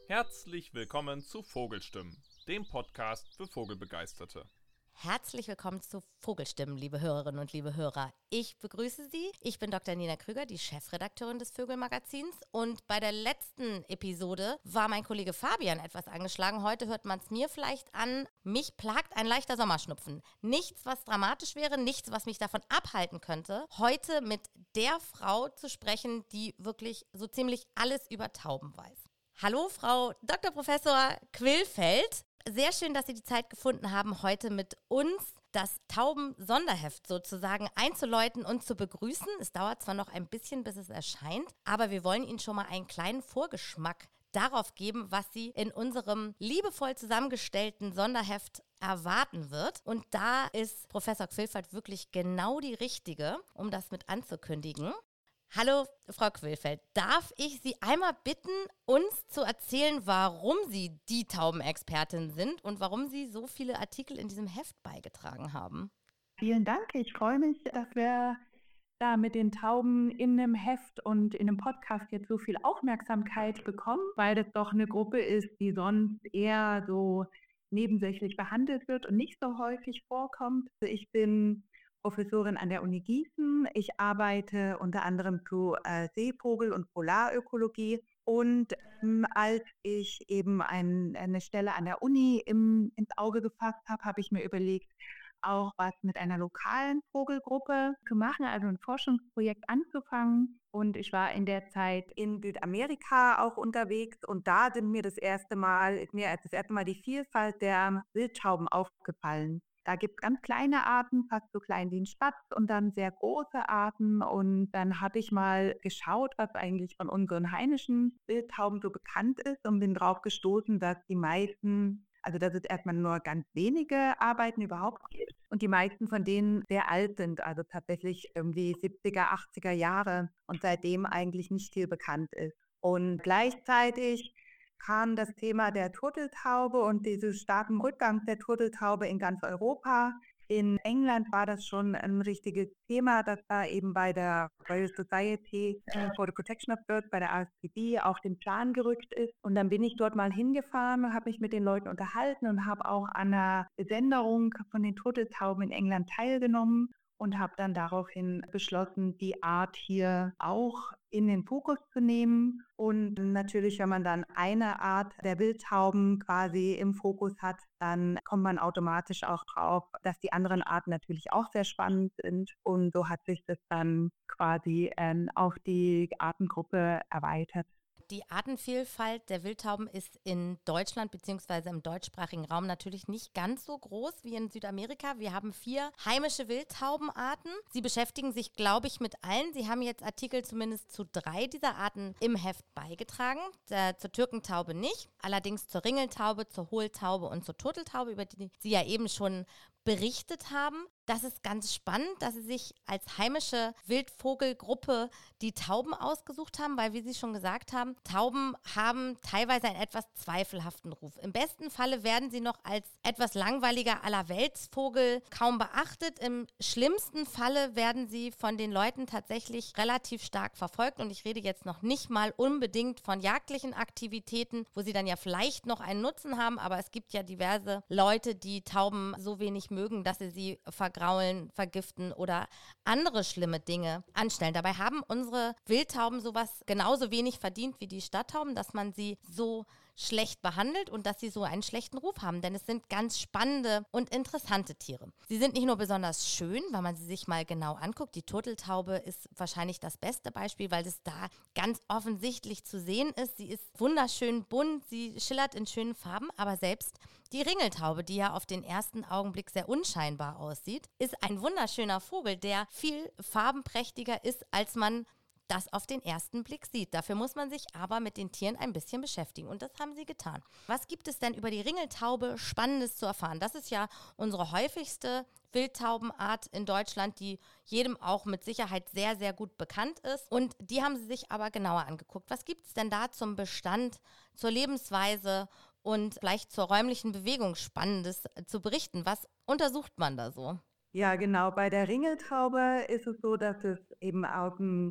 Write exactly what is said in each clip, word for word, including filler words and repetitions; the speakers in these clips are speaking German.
Herzlich willkommen zu Vogelstimmen, dem Podcast für Vogelbegeisterte. Herzlich willkommen zu Vogelstimmen, liebe Hörerinnen und liebe Hörer. Ich begrüße Sie. Ich bin Doktor Nina Krüger, die Chefredakteurin des Vögelmagazins. Und bei der letzten Episode war mein Kollege Fabian etwas angeschlagen. Heute hört man es mir vielleicht an. Mich plagt ein leichter Sommerschnupfen. Nichts, was dramatisch wäre, nichts, was mich davon abhalten könnte, heute mit der Frau zu sprechen, die wirklich so ziemlich alles über Tauben weiß. Hallo, Frau Doktor Professor Quillfeldt. Sehr schön, dass Sie die Zeit gefunden haben, heute mit uns das Tauben-Sonderheft sozusagen einzuläuten und zu begrüßen. Es dauert zwar noch ein bisschen, bis es erscheint, aber wir wollen Ihnen schon mal einen kleinen Vorgeschmack darauf geben, was Sie in unserem liebevoll zusammengestellten Sonderheft erwarten wird. Und da ist Professor Quillfeldt wirklich genau die Richtige, um das mit anzukündigen. Hallo, Frau Quillfeldt. Darf ich Sie einmal bitten, uns zu erzählen, warum Sie die Taubenexpertin sind und warum Sie so viele Artikel in diesem Heft beigetragen haben? Vielen Dank. Ich freue mich, dass wir da mit den Tauben in einem Heft und in einem Podcast jetzt so viel Aufmerksamkeit bekommen, weil das doch eine Gruppe ist, die sonst eher so nebensächlich behandelt wird und nicht so häufig vorkommt. Ich bin Professorin an der Uni Gießen. Ich arbeite unter anderem zu äh, Seevogel- und Polarökologie. Und ähm, als ich eben ein, eine Stelle an der Uni im, ins Auge gefasst habe, habe ich mir überlegt, auch was mit einer lokalen Vogelgruppe zu machen, also ein Forschungsprojekt anzufangen. Und ich war in der Zeit in Südamerika auch unterwegs und da sind mir das erste Mal, mir als das erste Mal die Vielfalt der Wildtauben aufgefallen. Da gibt es ganz kleine Arten, fast so klein wie ein Spatz und dann sehr große Arten. Und dann habe ich mal geschaut, was eigentlich von unseren heimischen Wildtauben so bekannt ist und bin drauf gestoßen, dass die meisten, also dass es erstmal nur ganz wenige Arbeiten überhaupt gibt und die meisten von denen sehr alt sind, also tatsächlich irgendwie siebziger, achtziger Jahre und seitdem eigentlich nicht viel bekannt ist. Und gleichzeitig kam das Thema der Turteltaube und diesen starken Rückgang der Turteltaube in ganz Europa. In England war das schon ein richtiges Thema, dass da eben bei der Royal Society for the Protection of Birds, bei der R S P B, auf den Plan gerückt ist. Und dann bin ich dort mal hingefahren, habe mich mit den Leuten unterhalten und habe auch an einer Besenderung von den Turteltauben in England teilgenommen. Und habe dann daraufhin beschlossen, die Art hier auch in den Fokus zu nehmen. Und natürlich, wenn man dann eine Art der Wildtauben quasi im Fokus hat, dann kommt man automatisch auch drauf, dass die anderen Arten natürlich auch sehr spannend sind. Und so hat sich das dann quasi äh, auf die Artengruppe erweitert. Die Artenvielfalt der Wildtauben ist in Deutschland bzw. im deutschsprachigen Raum natürlich nicht ganz so groß wie in Südamerika. Wir haben vier heimische Wildtaubenarten. Sie beschäftigen sich, glaube ich, mit allen. Sie haben jetzt Artikel zumindest zu drei dieser Arten im Heft beigetragen. Äh, zur Türkentaube nicht, allerdings zur Ringeltaube, zur Hohltaube und zur Turteltaube, über die Sie ja eben schon berichtet haben. Das ist ganz spannend, dass Sie sich als heimische Wildvogelgruppe die Tauben ausgesucht haben, weil, wie Sie schon gesagt haben, Tauben haben teilweise einen etwas zweifelhaften Ruf. Im besten Falle werden sie noch als etwas langweiliger Allerweltsvogel kaum beachtet. Im schlimmsten Falle werden sie von den Leuten tatsächlich relativ stark verfolgt. Und ich rede jetzt noch nicht mal unbedingt von jagdlichen Aktivitäten, wo sie dann ja vielleicht noch einen Nutzen haben, aber es gibt ja diverse Leute, die Tauben so wenig mögen, dass sie sie vergraulen, vergiften oder andere schlimme Dinge anstellen. Dabei haben unsere Wildtauben sowas genauso wenig verdient wie die Stadttauben, dass man sie so schlecht behandelt und dass sie so einen schlechten Ruf haben, denn es sind ganz spannende und interessante Tiere. Sie sind nicht nur besonders schön, weil man sie sich mal genau anguckt. Die Turteltaube ist wahrscheinlich das beste Beispiel, weil es da ganz offensichtlich zu sehen ist. Sie ist wunderschön bunt, sie schillert in schönen Farben, aber selbst die Ringeltaube, die ja auf den ersten Augenblick sehr unscheinbar aussieht, ist ein wunderschöner Vogel, der viel farbenprächtiger ist, als man das auf den ersten Blick sieht. Dafür muss man sich aber mit den Tieren ein bisschen beschäftigen und das haben sie getan. Was gibt es denn über die Ringeltaube Spannendes zu erfahren? Das ist ja unsere häufigste Wildtaubenart in Deutschland, die jedem auch mit Sicherheit sehr, sehr gut bekannt ist. Und die haben sie sich aber genauer angeguckt. Was gibt es denn da zum Bestand, zur Lebensweise und vielleicht zur räumlichen Bewegung Spannendes zu berichten? Was untersucht man da so? Ja, genau. Bei der Ringeltaube ist es so, dass es eben auf dem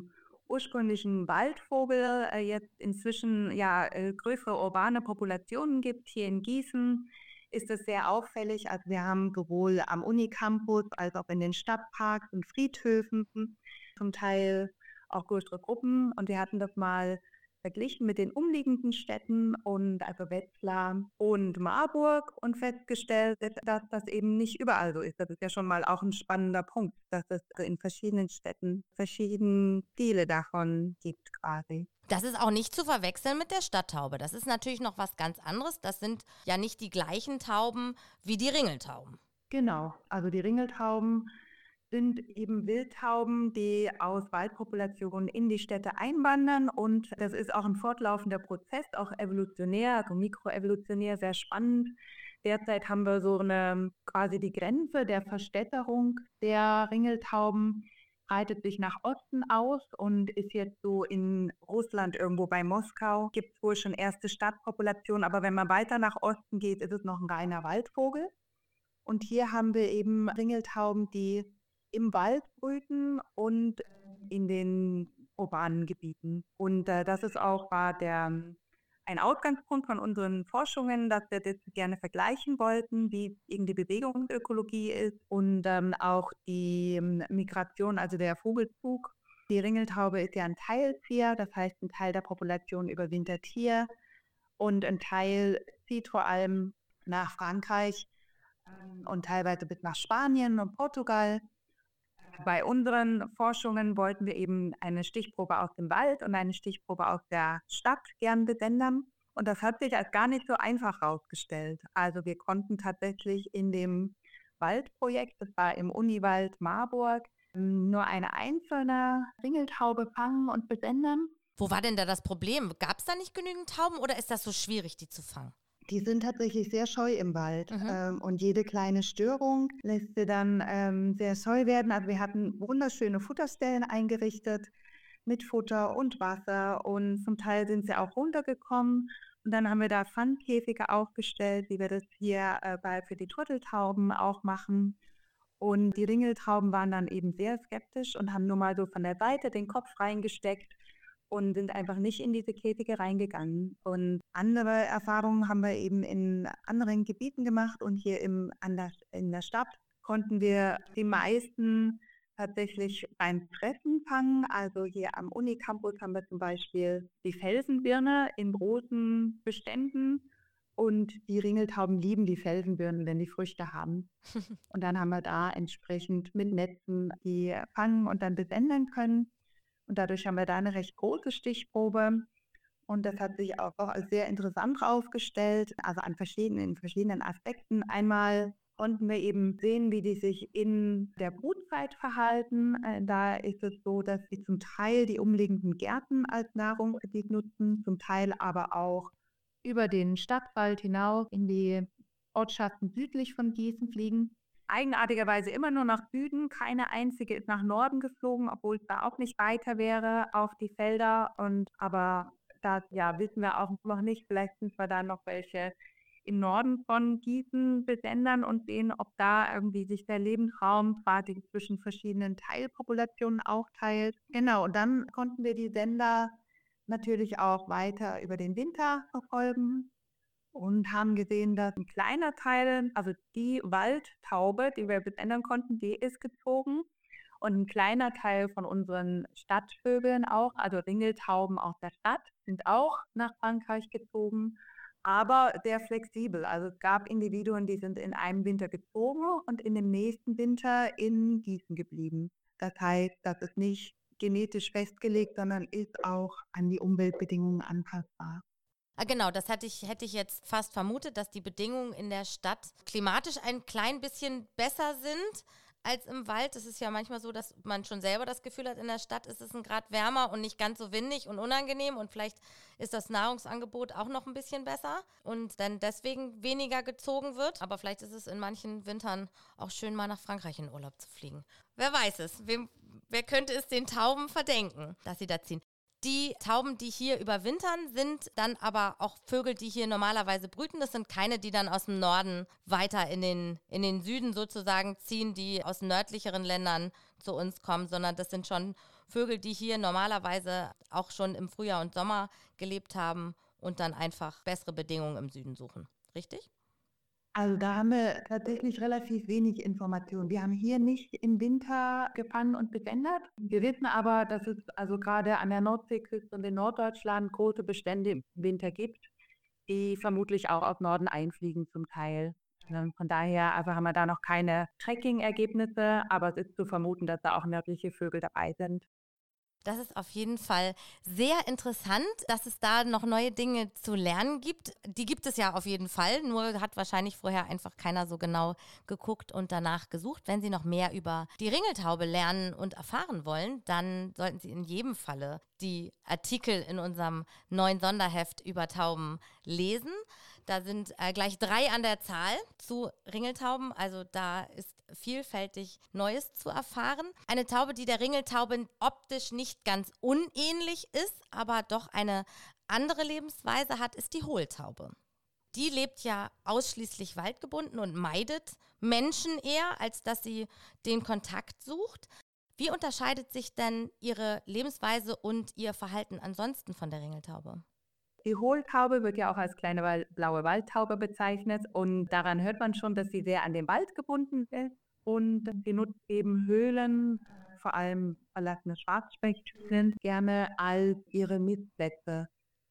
ursprünglich ein Waldvogel, äh, jetzt inzwischen ja äh, größere urbane Populationen gibt. Hier in Gießen ist es sehr auffällig. Also wir haben sowohl am Unicampus als auch in den Stadtparks und Friedhöfen zum Teil auch größere Gruppen. Und wir hatten das mal verglichen mit den umliegenden Städten und also Wetzlar und Marburg und festgestellt, dass das eben nicht überall so ist. Das ist ja schon mal auch ein spannender Punkt, dass es in verschiedenen Städten verschiedene Stile davon gibt quasi. Das ist auch nicht zu verwechseln mit der Stadttaube. Das ist natürlich noch was ganz anderes. Das sind ja nicht die gleichen Tauben wie die Ringeltauben. Genau, also die Ringeltauben sind eben Wildtauben, die aus Waldpopulationen in die Städte einwandern, und das ist auch ein fortlaufender Prozess, auch evolutionär, also mikroevolutionär, sehr spannend. Derzeit haben wir so eine quasi die Grenze der Verstädterung der Ringeltauben, breitet sich nach Osten aus und ist jetzt so in Russland irgendwo bei Moskau, gibt es wohl schon erste Stadtpopulationen, aber wenn man weiter nach Osten geht, ist es noch ein reiner Waldvogel. Und hier haben wir eben Ringeltauben, die im Wald brüten und in den urbanen Gebieten. Und äh, das ist auch war der, ein Ausgangspunkt von unseren Forschungen, dass wir das gerne vergleichen wollten, wie irgendwie Bewegungsökologie ist und ähm, auch die ähm, Migration, also der Vogelzug. Die Ringeltaube ist ja ein Teilzieher, das heißt, ein Teil der Population überwintert hier und ein Teil zieht vor allem nach Frankreich ähm, und teilweise bis nach Spanien und Portugal. Bei unseren Forschungen wollten wir eben eine Stichprobe aus dem Wald und eine Stichprobe aus der Stadt gern besendern. Und das hat sich als gar nicht so einfach herausgestellt. Also wir konnten tatsächlich in dem Waldprojekt, das war im Uniwald Marburg, nur eine einzelne Ringeltaube fangen und besendern. Wo war denn da das Problem? Gab es da nicht genügend Tauben oder ist das so schwierig, die zu fangen? Die sind tatsächlich sehr scheu im Wald Mhm. ähm, und jede kleine Störung lässt sie dann ähm, sehr scheu werden. Also wir hatten wunderschöne Futterstellen eingerichtet mit Futter und Wasser, und zum Teil sind sie auch runtergekommen, und dann haben wir da Pfannkäfige aufgestellt, wie wir das hier äh, bei, für die Turteltauben auch machen. Und die Ringeltauben waren dann eben sehr skeptisch und haben nur mal so von der Seite den Kopf reingesteckt und sind einfach nicht in diese Käfige reingegangen. Und andere Erfahrungen haben wir eben in anderen Gebieten gemacht, und hier im, an der, in der Stadt konnten wir die meisten tatsächlich beim Fressen fangen. Also hier am Unicampus haben wir zum Beispiel die Felsenbirne in großen Beständen, und die Ringeltauben lieben die Felsenbirnen, wenn die Früchte haben. Und dann haben wir da entsprechend mit Netzen die fangen und dann besendern können. Und dadurch haben wir da eine recht große Stichprobe. Und das hat sich auch als sehr interessant herausgestellt, also an verschiedenen, in verschiedenen Aspekten. Einmal konnten wir eben sehen, wie die sich in der Brutzeit verhalten. Da ist es so, dass sie zum Teil die umliegenden Gärten als Nahrungsgebiet nutzen, zum Teil aber auch über den Stadtwald hinaus in die Ortschaften südlich von Gießen fliegen. Eigenartigerweise immer nur nach Süden, keine einzige ist nach Norden geflogen, obwohl es da auch nicht weiter wäre auf die Felder. Und aber da ja, wissen wir auch noch nicht, vielleicht sind wir da noch welche im Norden von Gießen besendern und sehen, ob da irgendwie sich der Lebensraum quasi zwischen verschiedenen Teilpopulationen aufteilt. Genau, und dann konnten wir die Sender natürlich auch weiter über den Winter verfolgen und haben gesehen, dass ein kleiner Teil, also die Waldtaube, die wir besendern konnten, die ist gezogen. Und ein kleiner Teil von unseren Stadtvögeln auch, also Ringeltauben aus der Stadt, sind auch nach Frankreich gezogen, aber sehr flexibel. Also es gab Individuen, die sind in einem Winter gezogen und in dem nächsten Winter in Gießen geblieben. Das heißt, das ist nicht genetisch festgelegt, sondern ist auch an die Umweltbedingungen anpassbar. Ah, genau, das hätte ich, hätte ich jetzt fast vermutet, dass die Bedingungen in der Stadt klimatisch ein klein bisschen besser sind als im Wald. Es ist ja manchmal so, dass man schon selber das Gefühl hat, in der Stadt ist es ein Grad wärmer und nicht ganz so windig und unangenehm, und vielleicht ist das Nahrungsangebot auch noch ein bisschen besser und dann deswegen weniger gezogen wird. Aber vielleicht ist es in manchen Wintern auch schön, mal nach Frankreich in Urlaub zu fliegen. Wer weiß es? Wem, wer könnte es den Tauben verdenken, dass sie da ziehen? Die Tauben, die hier überwintern, sind dann aber auch Vögel, die hier normalerweise brüten. Das sind keine, die dann aus dem Norden weiter in den, in den Süden sozusagen ziehen, die aus nördlicheren Ländern zu uns kommen, sondern das sind schon Vögel, die hier normalerweise auch schon im Frühjahr und Sommer gelebt haben und dann einfach bessere Bedingungen im Süden suchen. Richtig? Also da haben wir tatsächlich relativ wenig Informationen. Wir haben hier nicht im Winter gefangen und gesendet. Wir wissen aber, dass es also gerade an der Nordseeküste und in Norddeutschland große Bestände im Winter gibt, die vermutlich auch aus Norden einfliegen zum Teil. Ähm, Von daher also haben wir da noch keine Tracking-Ergebnisse, aber es ist zu vermuten, dass da auch nördliche Vögel dabei sind. Das ist auf jeden Fall sehr interessant, dass es da noch neue Dinge zu lernen gibt. Die gibt es ja auf jeden Fall, nur hat wahrscheinlich vorher einfach keiner so genau geguckt und danach gesucht. Wenn Sie noch mehr über die Ringeltaube lernen und erfahren wollen, dann sollten Sie in jedem Falle die Artikel in unserem neuen Sonderheft über Tauben lesen. Da sind äh, gleich drei an der Zahl zu Ringeltauben, also da ist vielfältig Neues zu erfahren. Eine Taube, die der Ringeltaube optisch nicht ganz unähnlich ist, aber doch eine andere Lebensweise hat, ist die Hohltaube. Die lebt ja ausschließlich waldgebunden und meidet Menschen eher, als dass sie den Kontakt sucht. Wie unterscheidet sich denn ihre Lebensweise und ihr Verhalten ansonsten von der Ringeltaube? Die Hohltaube wird ja auch als kleine Wal- blaue Waldtaube bezeichnet und daran hört man schon, dass sie sehr an den Wald gebunden ist und sie nutzt eben Höhlen, vor allem verlassene Schwarzspechthöhlen, gerne als ihre Nistplätze.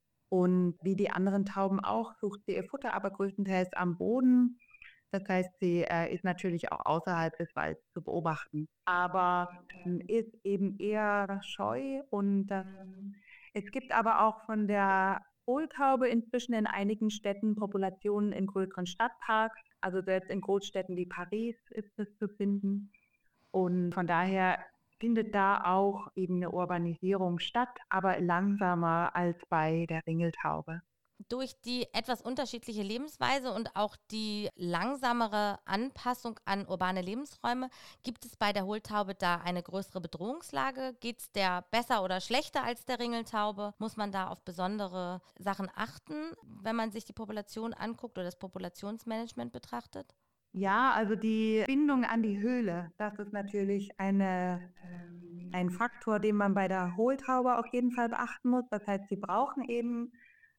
Und wie die anderen Tauben auch, sucht sie ihr Futter aber größtenteils am Boden. Das heißt, sie äh, ist natürlich auch außerhalb des Waldes zu beobachten, aber ähm, ist eben eher scheu und ähm, es gibt aber auch von der Hohltaube inzwischen in einigen Städten Populationen in größeren Stadtparks. Also selbst in Großstädten wie Paris ist es zu finden. Und von daher findet da auch eben eine Urbanisierung statt, aber langsamer als bei der Ringeltaube. Durch die etwas unterschiedliche Lebensweise und auch die langsamere Anpassung an urbane Lebensräume, gibt es bei der Hohltaube da eine größere Bedrohungslage? Geht es der besser oder schlechter als der Ringeltaube? Muss man da auf besondere Sachen achten, wenn man sich die Population anguckt oder das Populationsmanagement betrachtet? Ja, also die Bindung an die Höhle, das ist natürlich eine, ähm, ein Faktor, den man bei der Hohltaube auf jeden Fall beachten muss. Das heißt, sie brauchen eben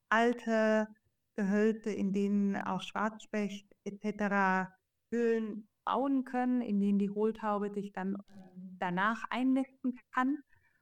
alte Gehölze, in denen auch Schwarzspecht et cetera Höhlen bauen können, in denen die Hohltaube sich dann ähm, danach einnisten kann.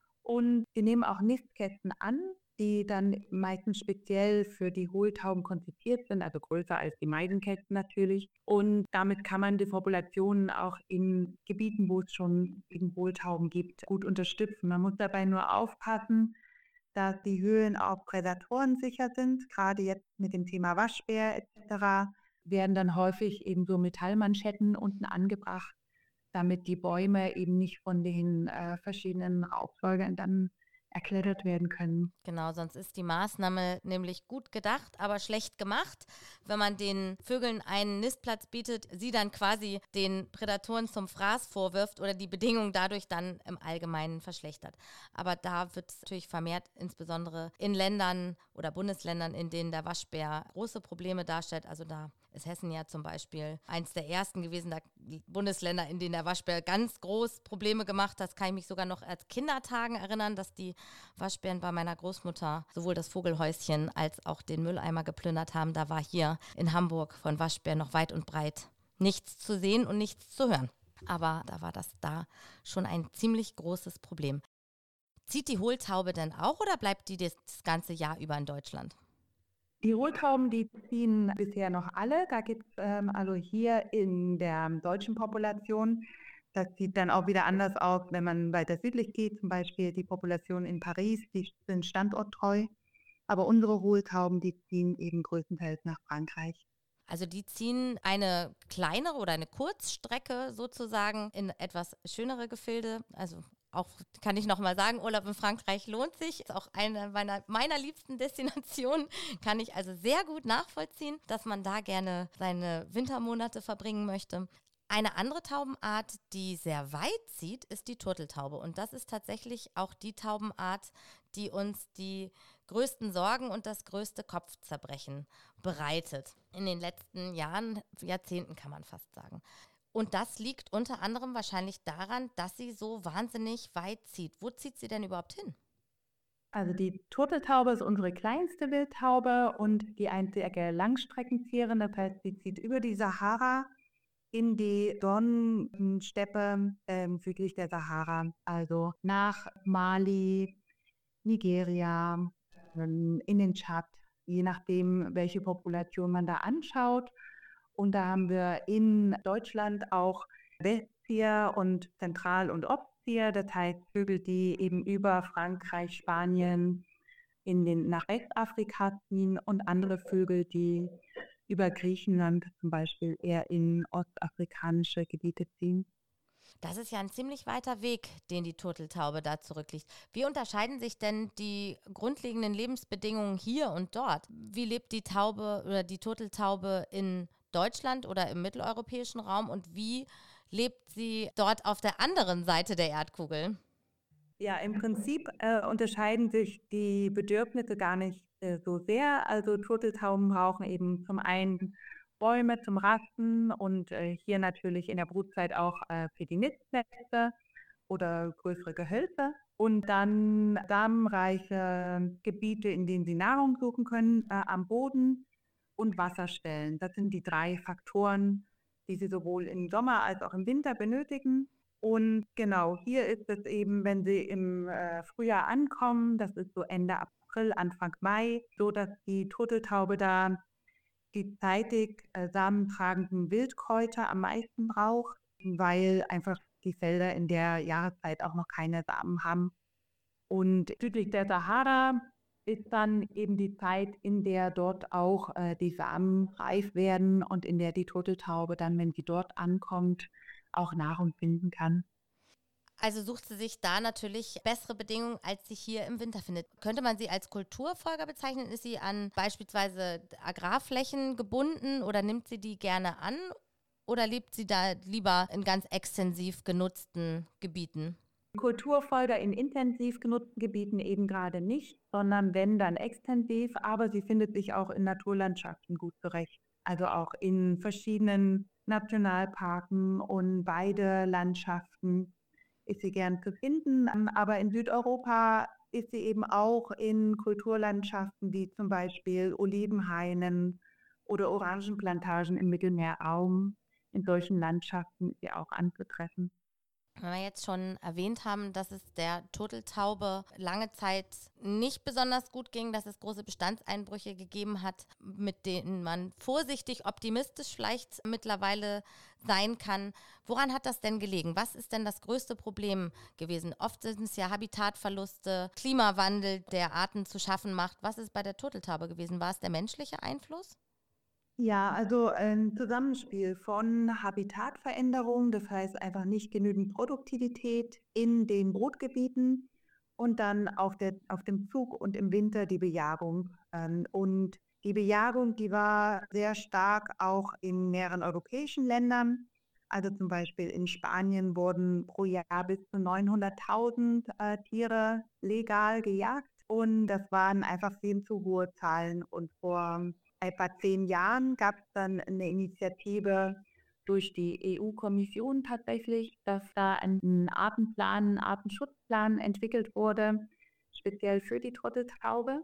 Und sie nehmen auch Nistkästen an, die dann meistens speziell für die Hohltauben konzipiert sind, also größer als die Meisenkästen natürlich. Und damit kann man die Populationen auch in Gebieten, wo es schon eben Hohltauben gibt, gut unterstützen. Man muss dabei nur aufpassen, dass die Höhlen auch prädatorensicher sind. Gerade jetzt mit dem Thema Waschbär et cetera werden dann häufig eben so Metallmanschetten unten angebracht, damit die Bäume eben nicht von den äh, verschiedenen Raubsäugern dann erklettert werden können. Genau, sonst ist die Maßnahme nämlich gut gedacht, aber schlecht gemacht, wenn man den Vögeln einen Nistplatz bietet, sie dann quasi den Prädatoren zum Fraß vorwirft oder die Bedingungen dadurch dann im Allgemeinen verschlechtert. Aber da wird es natürlich vermehrt, insbesondere in Ländern oder Bundesländern, in denen der Waschbär große Probleme darstellt. Also da ist Hessen ja zum Beispiel eins der ersten gewesen, der Bundesländer, in denen der Waschbär ganz groß Probleme gemacht hat. Das kann ich mich sogar noch als Kindertagen erinnern, dass die Waschbären bei meiner Großmutter sowohl das Vogelhäuschen als auch den Mülleimer geplündert haben. Da war hier in Hamburg von Waschbären noch weit und breit nichts zu sehen und nichts zu hören. Aber da war das da schon ein ziemlich großes Problem. Zieht die Hohltaube denn auch oder bleibt die das ganze Jahr über in Deutschland? Die Hohltauben, die ziehen bisher noch alle. Da gibt es ähm, also hier in der deutschen Population, das sieht dann auch wieder anders aus, wenn man weiter südlich geht, zum Beispiel die Population in Paris, die sind standorttreu. Aber unsere Hohltauben, die ziehen eben größtenteils nach Frankreich. Also die ziehen eine kleinere oder eine Kurzstrecke sozusagen in etwas schönere Gefilde. Also auch kann ich noch mal sagen, Urlaub in Frankreich lohnt sich. Ist auch eine meiner, meiner liebsten Destinationen. Kann ich also sehr gut nachvollziehen, dass man da gerne seine Wintermonate verbringen möchte. Eine andere Taubenart, die sehr weit zieht, ist die Turteltaube. Und das ist tatsächlich auch die Taubenart, die uns die größten Sorgen und das größte Kopfzerbrechen bereitet. In den letzten Jahren, Jahrzehnten kann man fast sagen. Und das liegt unter anderem wahrscheinlich daran, dass sie so wahnsinnig weit zieht. Wo zieht sie denn überhaupt hin? Also die Turteltaube ist unsere kleinste Wildtaube und die einzige Langstreckenzieherin. Das heißt, sie zieht über die Sahara in die Dornensteppe ähm, südlich der Sahara, also nach Mali, Nigeria, ähm, in den Tschad, je nachdem, welche Population man da anschaut. Und da haben wir in Deutschland auch Westzieher und Zentral- und Ostzieher, das heißt Vögel, die eben über Frankreich, Spanien in den, nach Westafrika ziehen und andere Vögel, die über Griechenland zum Beispiel eher in ostafrikanische Gebiete ziehen. Das ist ja ein ziemlich weiter Weg, den die Turteltaube da zurückliegt. Wie unterscheiden sich denn die grundlegenden Lebensbedingungen hier und dort? Wie lebt die Taube oder die Turteltaube in Deutschland oder im mitteleuropäischen Raum und wie lebt sie dort auf der anderen Seite der Erdkugel? Ja, im Prinzip äh, unterscheiden sich die Bedürfnisse gar nicht äh, so sehr. Also Turteltauben brauchen eben zum einen Bäume zum Rasten und äh, hier natürlich in der Brutzeit auch äh, für die Nistplätze oder größere Gehölze. Und dann samenreiche Gebiete, in denen sie Nahrung suchen können, äh, am Boden und Wasserstellen. Das sind die drei Faktoren, die sie sowohl im Sommer als auch im Winter benötigen. Und genau, hier ist es eben, wenn sie im äh, Frühjahr ankommen, das ist so Ende April, Anfang Mai, so dass die Turteltaube da die zeitig äh, samentragenden Wildkräuter am meisten braucht, weil einfach die Felder in der Jahreszeit auch noch keine Samen haben. Und südlich der Sahara ist dann eben die Zeit, in der dort auch äh, die Samen reif werden und in der die Turteltaube dann, wenn sie dort ankommt, auch Nahrung finden kann. Also sucht sie sich da natürlich bessere Bedingungen, als sie hier im Winter findet. Könnte man sie als Kulturfolger bezeichnen? Ist sie an beispielsweise Agrarflächen gebunden oder nimmt sie die gerne an? Oder lebt sie da lieber in ganz extensiv genutzten Gebieten? Kulturfolger in intensiv genutzten Gebieten eben gerade nicht, sondern wenn, dann extensiv, aber sie findet sich auch in Naturlandschaften gut zurecht. Also auch in verschiedenen Nationalparken und Weidelandschaften ist sie gern zu finden. Aber in Südeuropa ist sie eben auch in Kulturlandschaften wie zum Beispiel Olivenhainen oder Orangenplantagen im Mittelmeerraum. In solchen Landschaften ist sie auch anzutreffen. Wenn wir jetzt schon erwähnt haben, dass es der Turteltaube lange Zeit nicht besonders gut ging, dass es große Bestandseinbrüche gegeben hat, mit denen man vorsichtig optimistisch vielleicht mittlerweile sein kann. Woran hat das denn gelegen? Was ist denn das größte Problem gewesen? Oft sind es ja Habitatverluste, Klimawandel, der Arten zu schaffen macht. Was ist bei der Turteltaube gewesen? War es der menschliche Einfluss? Ja, also ein Zusammenspiel von Habitatveränderung, das heißt einfach nicht genügend Produktivität in den Brutgebieten und dann auf der, auf dem Zug und im Winter die Bejagung. Ähm, Und die Bejagung, die war sehr stark auch in mehreren europäischen Ländern. Also zum Beispiel in Spanien wurden pro Jahr bis zu neunhunderttausend äh, Tiere legal gejagt und das waren einfach viel zu hohe Zahlen. Und vor etwa zehn Jahren gab es dann eine Initiative durch die E U-Kommission tatsächlich, dass da ein Artenplan, ein Artenschutzplan entwickelt wurde, speziell für die Turteltaube.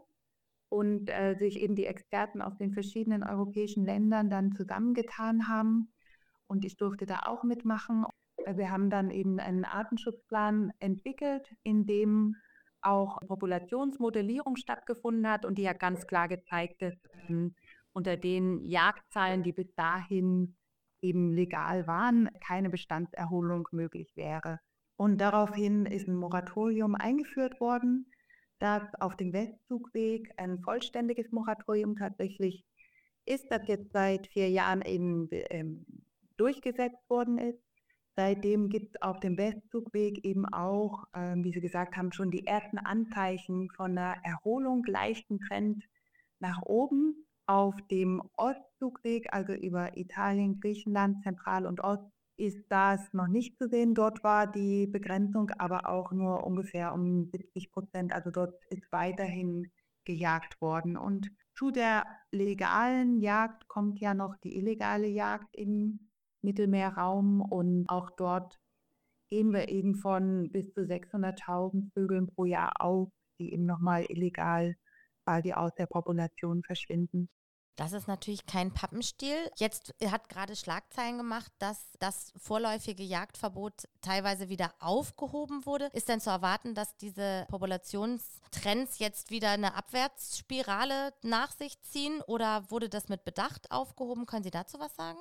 Und äh, sich eben die Experten aus den verschiedenen europäischen Ländern dann zusammengetan haben. Und ich durfte da auch mitmachen. Wir haben dann eben einen Artenschutzplan entwickelt, in dem auch Populationsmodellierung stattgefunden hat und die hat ganz klar gezeigt, dass ähm, unter den Jagdzahlen, die bis dahin eben legal waren, keine Bestandserholung möglich wäre. Und daraufhin ist ein Moratorium eingeführt worden, dass auf dem Westzugweg ein vollständiges Moratorium tatsächlich ist, das jetzt seit vier Jahren eben ähm, durchgesetzt worden ist. Seitdem gibt es auf dem Westzugweg eben auch, ähm, wie Sie gesagt haben, schon die ersten Anzeichen von einer Erholung, leichten Trend nach oben. Auf dem Ostzugweg, also über Italien, Griechenland, Zentral- und Ost, ist das noch nicht zu sehen. Dort war die Begrenzung aber auch nur ungefähr um siebzig Prozent. Also dort ist weiterhin gejagt worden. Und zu der legalen Jagd kommt ja noch die illegale Jagd im Mittelmeerraum und auch dort gehen wir eben von bis zu sechshunderttausend Vögeln pro Jahr aus, die eben nochmal illegal quasi aus der Population verschwinden. Das ist natürlich kein Pappenstiel. Jetzt hat gerade Schlagzeilen gemacht, dass das vorläufige Jagdverbot teilweise wieder aufgehoben wurde. Ist denn zu erwarten, dass diese Populationstrends jetzt wieder eine Abwärtsspirale nach sich ziehen oder wurde das mit Bedacht aufgehoben? Können Sie dazu was sagen?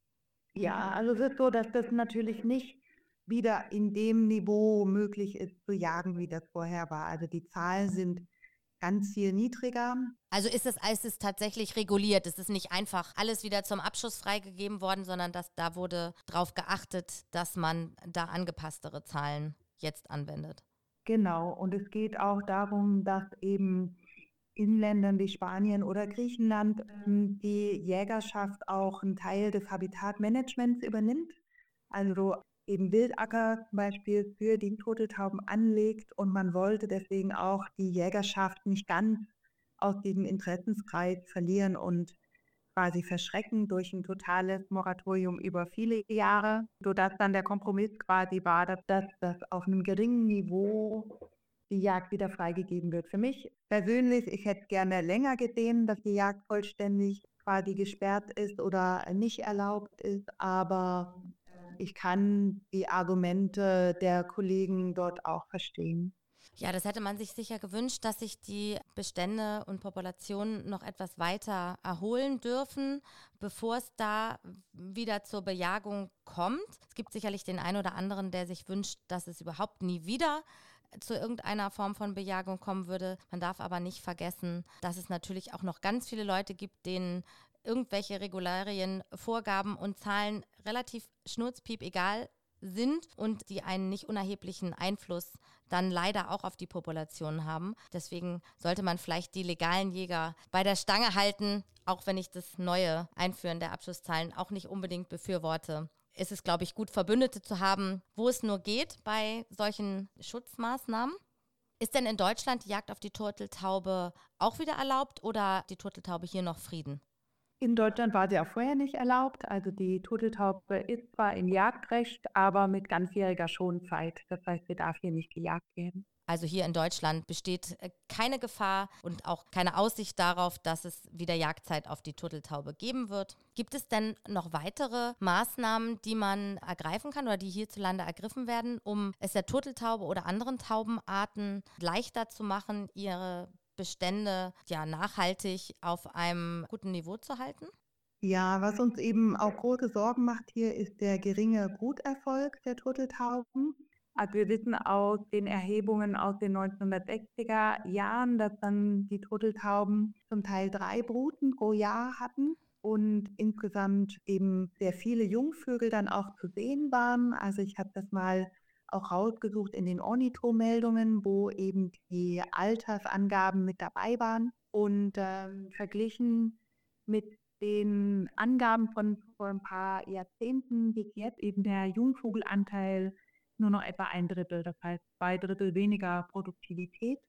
Ja, also es ist so, dass das natürlich nicht wieder in dem Niveau möglich ist zu jagen, wie das vorher war. Also die Zahlen sind ganz viel niedriger. Also ist es, ist es tatsächlich reguliert? Es ist nicht einfach alles wieder zum Abschuss freigegeben worden, sondern dass da wurde darauf geachtet, dass man da angepasstere Zahlen jetzt anwendet. Genau, und es geht auch darum, dass eben in Ländern wie Spanien oder Griechenland ähm, die Jägerschaft auch einen Teil des Habitatmanagements übernimmt. Also eben Wildacker zum Beispiel für die Turteltauben anlegt und man wollte deswegen auch die Jägerschaft nicht ganz aus diesem Interessenskreis verlieren und quasi verschrecken durch ein totales Moratorium über viele Jahre, sodass dann der Kompromiss quasi war, dass das dass auf einem geringen Niveau die Jagd wieder freigegeben wird. Für mich persönlich, ich hätte gerne länger gesehen, dass die Jagd vollständig quasi gesperrt ist oder nicht erlaubt ist, aber ich kann die Argumente der Kollegen dort auch verstehen. Ja, das hätte man sich sicher gewünscht, dass sich die Bestände und Populationen noch etwas weiter erholen dürfen, bevor es da wieder zur Bejagung kommt. Es gibt sicherlich den einen oder anderen, der sich wünscht, dass es überhaupt nie wieder zu irgendeiner Form von Bejagung kommen würde. Man darf aber nicht vergessen, dass es natürlich auch noch ganz viele Leute gibt, denen irgendwelche Regularien, Vorgaben und Zahlen relativ schnurzpiep egal sind und die einen nicht unerheblichen Einfluss dann leider auch auf die Population haben. Deswegen sollte man vielleicht die legalen Jäger bei der Stange halten, auch wenn ich das neue Einführen der Abschusszahlen auch nicht unbedingt befürworte. Ist es, glaube ich, gut, Verbündete zu haben, wo es nur geht bei solchen Schutzmaßnahmen. Ist denn in Deutschland die Jagd auf die Turteltaube auch wieder erlaubt oder die Turteltaube hier noch Frieden? In Deutschland war sie auch vorher nicht erlaubt. Also die Turteltaube ist zwar im Jagdrecht, aber mit ganzjähriger Schonzeit. Das heißt, sie darf hier nicht gejagt werden. Also hier in Deutschland besteht keine Gefahr und auch keine Aussicht darauf, dass es wieder Jagdzeit auf die Turteltaube geben wird. Gibt es denn noch weitere Maßnahmen, die man ergreifen kann oder die hierzulande ergriffen werden, um es der Turteltaube oder anderen Taubenarten leichter zu machen, ihre Bestände ja nachhaltig auf einem guten Niveau zu halten? Ja, was uns eben auch große Sorgen macht hier, ist der geringe Bruterfolg der Turteltauben. Also wir wissen aus den Erhebungen aus den neunzehnhundertsechziger Jahren, dass dann die Turteltauben zum Teil drei Bruten pro Jahr hatten und insgesamt eben sehr viele Jungvögel dann auch zu sehen waren. Also ich habe das mal auch rausgesucht in den Ornitho-Meldungen, wo eben die Altersangaben mit dabei waren und ähm, verglichen mit den Angaben von vor ein paar Jahrzehnten liegt jetzt eben der Jungvogelanteil nur noch etwa ein Drittel, das heißt zwei Drittel weniger Produktivität.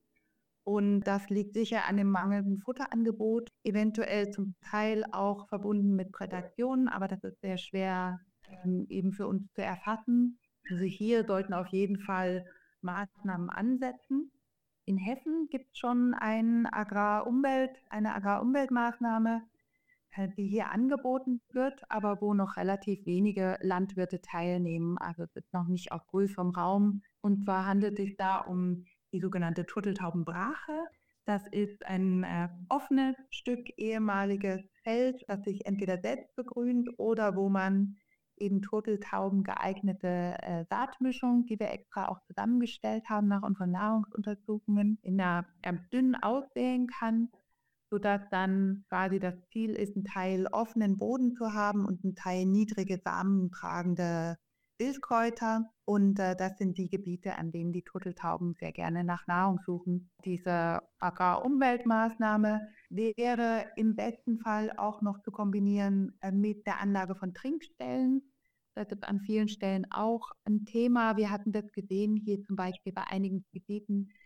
Und das liegt sicher an dem mangelnden Futterangebot, eventuell zum Teil auch verbunden mit Prädationen, aber das ist sehr schwer ähm, eben für uns zu erfassen. Also hier sollten auf jeden Fall Maßnahmen ansetzen. In Hessen gibt es schon ein Agrarumwelt, eine Agrarumweltmaßnahme, die hier angeboten wird, aber wo noch relativ wenige Landwirte teilnehmen. Also es ist noch nicht auf größerem Raum. Und zwar handelt es sich da um die sogenannte Turteltaubenbrache. Das ist ein äh, offenes Stück ehemaliges Feld, das sich entweder selbst begrünt oder wo man eben Turteltauben geeignete äh, Saatmischung, die wir extra auch zusammengestellt haben nach unseren Nahrungsuntersuchungen, in einer äh, dünn aussehen kann, sodass dann quasi das Ziel ist, einen Teil offenen Boden zu haben und einen Teil niedrige samentragende Wildkräuter. Und äh, das sind die Gebiete, an denen die Turteltauben sehr gerne nach Nahrung suchen. Diese Agrarumweltmaßnahme wäre im besten Fall auch noch zu kombinieren äh, mit der Anlage von Trinkstellen. Das ist an vielen Stellen auch ein Thema. Wir hatten das gesehen hier zum Beispiel bei einigen Gebieten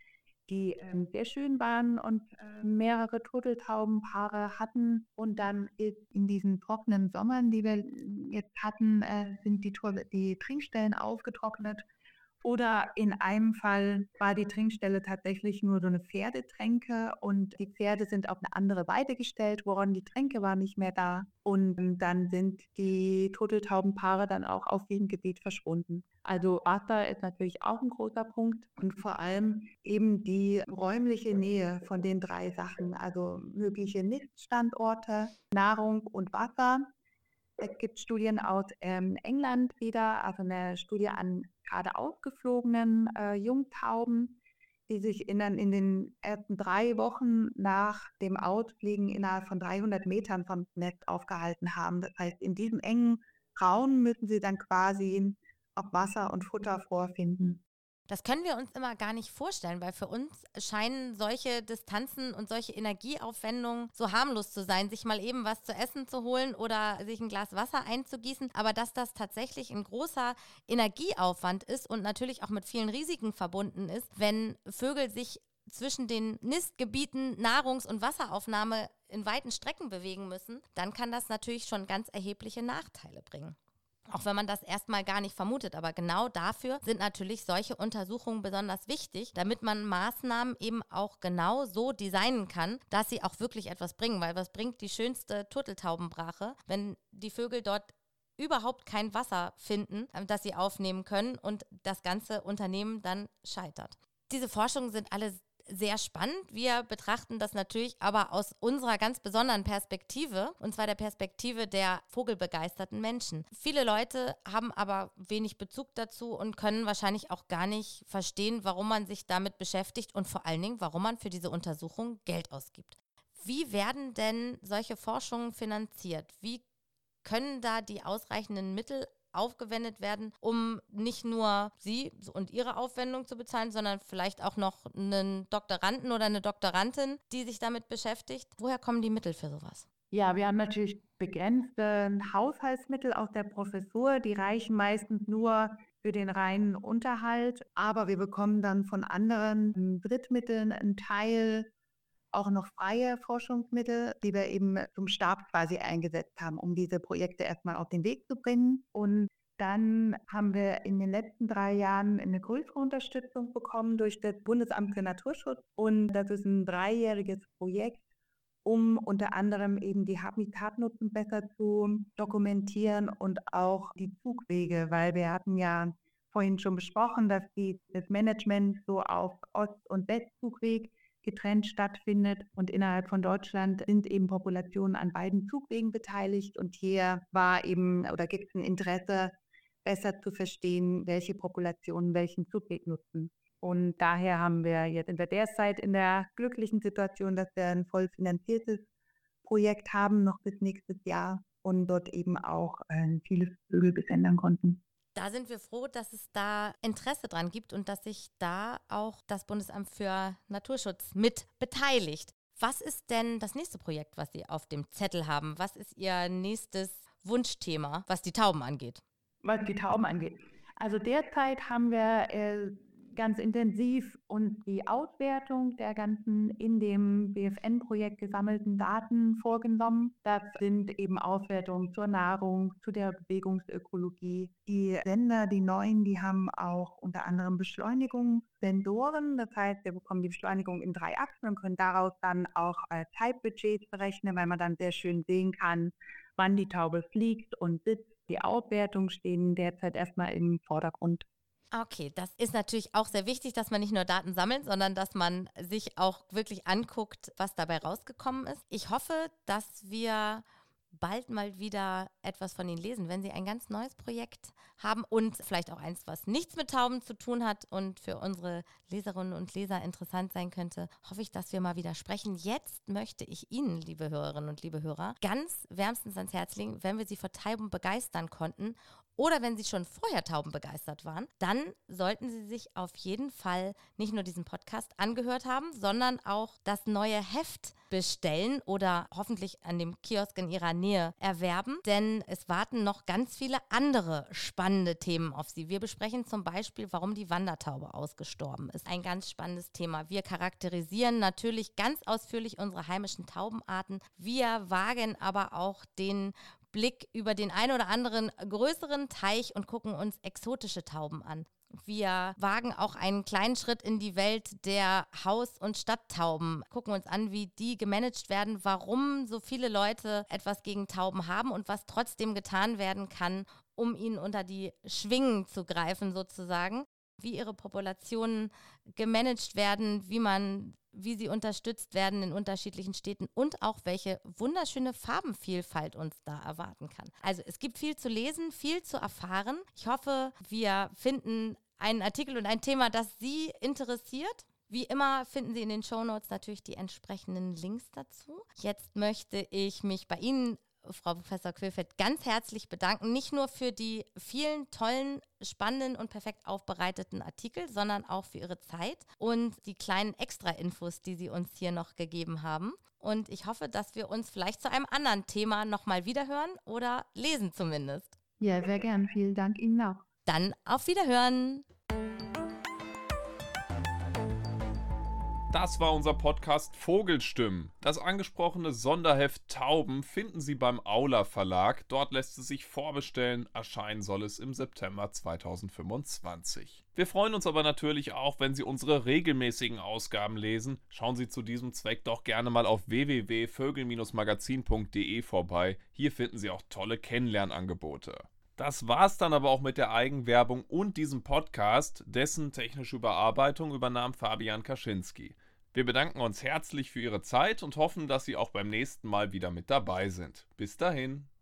die ähm, sehr schön waren und äh, mehrere Turteltaubenpaare hatten. Und dann ist in diesen trockenen Sommern, die wir jetzt hatten, äh, sind die, Tur- die Trinkstellen aufgetrocknet. Oder in einem Fall war die Trinkstelle tatsächlich nur so eine Pferdetränke und die Pferde sind auf eine andere Weide gestellt worden, die Tränke waren nicht mehr da und dann sind die Turteltaubenpaare dann auch auf dem Gebiet verschwunden. Also Wasser ist natürlich auch ein großer Punkt und vor allem eben die räumliche Nähe von den drei Sachen, also mögliche Niststandorte, Nahrung und Wasser. Es gibt Studien aus ähm, England wieder, also eine Studie an gerade ausgeflogenen äh, Jungtauben, die sich in, in den ersten drei Wochen nach dem Ausfliegen innerhalb von dreihundert Metern vom Nest aufgehalten haben. Das heißt, in diesem engen Raum müssen sie dann quasi auch Wasser und Futter vorfinden. Das können wir uns immer gar nicht vorstellen, weil für uns scheinen solche Distanzen und solche Energieaufwendungen so harmlos zu sein, sich mal eben was zu essen zu holen oder sich ein Glas Wasser einzugießen. Aber dass das tatsächlich ein großer Energieaufwand ist und natürlich auch mit vielen Risiken verbunden ist, wenn Vögel sich zwischen den Nistgebieten Nahrungs- und Wasseraufnahme in weiten Strecken bewegen müssen, dann kann das natürlich schon ganz erhebliche Nachteile bringen. Auch wenn man das erstmal gar nicht vermutet. Aber genau dafür sind natürlich solche Untersuchungen besonders wichtig, damit man Maßnahmen eben auch genau so designen kann, dass sie auch wirklich etwas bringen. Weil was bringt die schönste Turteltaubenbrache, wenn die Vögel dort überhaupt kein Wasser finden, das sie aufnehmen können und das ganze Unternehmen dann scheitert. Diese Forschungen sind alle sehr spannend. Wir betrachten das natürlich aber aus unserer ganz besonderen Perspektive, und zwar der Perspektive der vogelbegeisterten Menschen. Viele Leute haben aber wenig Bezug dazu und können wahrscheinlich auch gar nicht verstehen, warum man sich damit beschäftigt und vor allen Dingen, warum man für diese Untersuchung Geld ausgibt. Wie werden denn solche Forschungen finanziert? Wie können da die ausreichenden Mittel aufgewendet werden, um nicht nur Sie und Ihre Aufwendung zu bezahlen, sondern vielleicht auch noch einen Doktoranden oder eine Doktorandin, die sich damit beschäftigt? Woher kommen die Mittel für sowas? Ja, wir haben natürlich begrenzte Haushaltsmittel aus der Professur, die reichen meistens nur für den reinen Unterhalt, aber wir bekommen dann von anderen Drittmitteln einen Teil, auch noch freie Forschungsmittel, die wir eben zum Stab quasi eingesetzt haben, um diese Projekte erstmal auf den Weg zu bringen. Und dann haben wir in den letzten drei Jahren eine größere Unterstützung bekommen durch das Bundesamt für Naturschutz. Und das ist ein dreijähriges Projekt, um unter anderem eben die Habitatnutzung besser zu dokumentieren und auch die Zugwege, weil wir hatten ja vorhin schon besprochen, dass die, das Management so auf Ost- und Westzugweg getrennt stattfindet und innerhalb von Deutschland sind eben Populationen an beiden Zugwegen beteiligt und hier war eben oder gibt es ein Interesse, besser zu verstehen, welche Populationen welchen Zugweg nutzen. Und daher haben wir jetzt in der derzeit in der glücklichen Situation, dass wir ein voll finanziertes Projekt haben, noch bis nächstes Jahr und dort eben auch äh, viele Vögel besendet konnten. Da sind wir froh, dass es da Interesse dran gibt und dass sich da auch das Bundesamt für Naturschutz mit beteiligt. Was ist denn das nächste Projekt, was Sie auf dem Zettel haben? Was ist Ihr nächstes Wunschthema, was die Tauben angeht? Was die Tauben angeht. Also derzeit haben wir äh, ganz intensiv uns die Auswertung der ganzen in dem B F N-Projekt gesammelten Daten vorgenommen. Das sind eben Auswertungen zur Nahrung, zu der Bewegungsökologie. Die Sender, die neuen, die haben auch unter anderem Beschleunigungssensoren. Das heißt, wir bekommen die Beschleunigung in drei Achsen und können daraus dann auch äh, Zeitbudgets berechnen, weil man dann sehr schön sehen kann, wann die Taube fliegt und sitzt. Die Auswertungen stehen derzeit erstmal im Vordergrund. Okay, das ist natürlich auch sehr wichtig, dass man nicht nur Daten sammelt, sondern dass man sich auch wirklich anguckt, was dabei rausgekommen ist. Ich hoffe, dass wir bald mal wieder etwas von Ihnen lesen, wenn Sie ein ganz neues Projekt haben und vielleicht auch eins, was nichts mit Tauben zu tun hat und für unsere Leserinnen und Leser interessant sein könnte, hoffe ich, dass wir mal wieder sprechen. Jetzt möchte ich Ihnen, liebe Hörerinnen und liebe Hörer, ganz wärmstens ans Herz legen, wenn wir Sie für Tauben begeistern konnten oder wenn Sie schon vorher Tauben begeistert waren, dann sollten Sie sich auf jeden Fall nicht nur diesen Podcast angehört haben, sondern auch das neue Heft bestellen oder hoffentlich an dem Kiosk in Ihrer Nähe erwerben, denn es warten noch ganz viele andere spannende Themen auf Sie. Wir besprechen zum Beispiel, warum die Wandertaube ausgestorben ist. Ein ganz spannendes Thema. Wir charakterisieren natürlich ganz ausführlich unsere heimischen Taubenarten. Wir wagen aber auch den Blick über den ein oder anderen größeren Teich und gucken uns exotische Tauben an. Wir wagen auch einen kleinen Schritt in die Welt der Haus- und Stadttauben, gucken uns an, wie die gemanagt werden, warum so viele Leute etwas gegen Tauben haben und was trotzdem getan werden kann, um ihnen unter die Schwingen zu greifen sozusagen, wie ihre Populationen gemanagt werden, wie man wie sie unterstützt werden in unterschiedlichen Städten und auch welche wunderschöne Farbenvielfalt uns da erwarten kann. Also es gibt viel zu lesen, viel zu erfahren. Ich hoffe, wir finden einen Artikel und ein Thema, das Sie interessiert. Wie immer finden Sie in den Shownotes natürlich die entsprechenden Links dazu. Jetzt möchte ich mich bei Ihnen, Frau Professor Quillfeldt, ganz herzlich bedanken, nicht nur für die vielen tollen, spannenden und perfekt aufbereiteten Artikel, sondern auch für Ihre Zeit und die kleinen Extra-Infos, die Sie uns hier noch gegeben haben. Und ich hoffe, dass wir uns vielleicht zu einem anderen Thema nochmal wiederhören oder lesen zumindest. Ja, sehr gern. Vielen Dank Ihnen auch. Dann auf Wiederhören. Das war unser Podcast Vogelstimmen. Das angesprochene Sonderheft Tauben finden Sie beim Aula Verlag. Dort lässt es sich vorbestellen. Erscheinen soll es im September zweitausendfünfundzwanzig. Wir freuen uns aber natürlich auch, wenn Sie unsere regelmäßigen Ausgaben lesen. Schauen Sie zu diesem Zweck doch gerne mal auf w w w punkt vögel magazin punkt d e vorbei. Hier finden Sie auch tolle Kennenlernangebote. Das war's dann aber auch mit der Eigenwerbung und diesem Podcast. Dessen technische Überarbeitung übernahm Fabian Kaczynski. Wir bedanken uns herzlich für Ihre Zeit und hoffen, dass Sie auch beim nächsten Mal wieder mit dabei sind. Bis dahin.